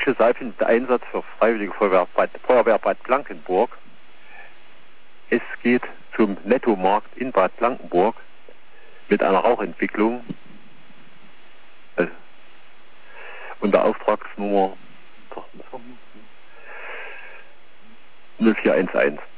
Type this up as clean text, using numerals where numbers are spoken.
elektrische Seifeneinsatz für Freiwillige Feuerwehr Bad Blankenburg. Es geht zum Nettomarkt in Bad Blankenburg mit einer Rauchentwicklung unter Auftragsnummer 0411.